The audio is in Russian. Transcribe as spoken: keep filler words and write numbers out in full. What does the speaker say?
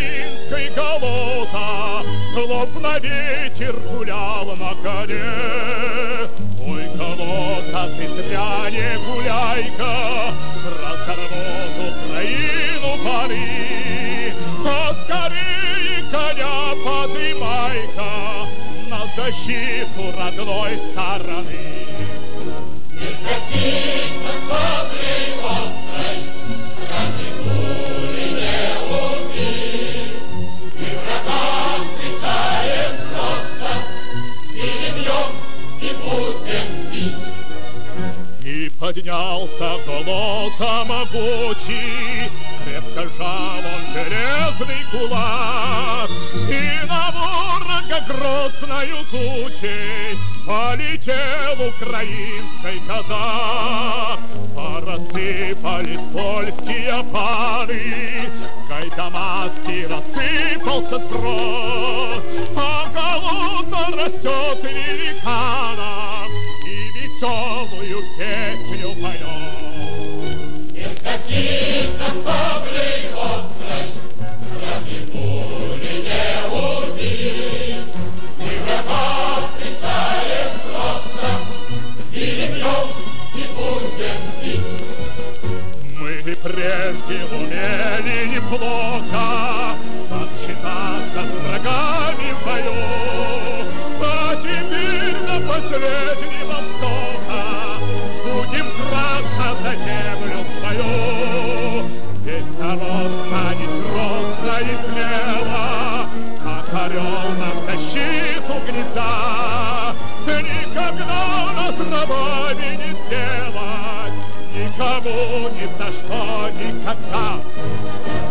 украинской колота, словно ветер гулял на коне. Ой, колота, ты зря не гуляй-ка, разорвут Украину пали. Поскорее коня подымай-ка на защиту родной стороны. Не хотите саблей острой, разве пули не убить? И врага встречаем просто, перебьем и будем бить. И поднялся голота могучий, крепко жал он железный кулак, и на ворога грозною тучей полетел украинский казак. Порассыпались польские паны, Гайдамацкий рассыпался сброд, а голота растет великаном и веселую песню поет. Не хотите саблей острой, разве пули не убить? И врага встречаем просто, перебьем и будем бить. Мы прежде умели неплохо так считаться с врагами в бою, а теперь до последнего вздоха будем драться за землю свою. Ведь народ станет грозно и смело, как орел на защиту гнезда. Никогда нас рабами не сделать, никому ни за что никогда.